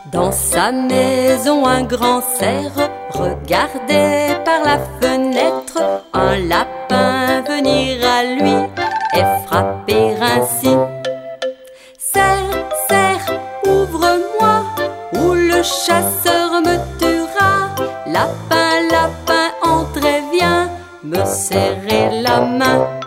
Dans sa maison, un grand cerf regardait par la fenêtre un lapin venir à lui et frapper ainsi. Cerf, cerf, ouvre-moi, ou le chasseur me tuera. Lapin, lapin, entre et viens me serrer la main.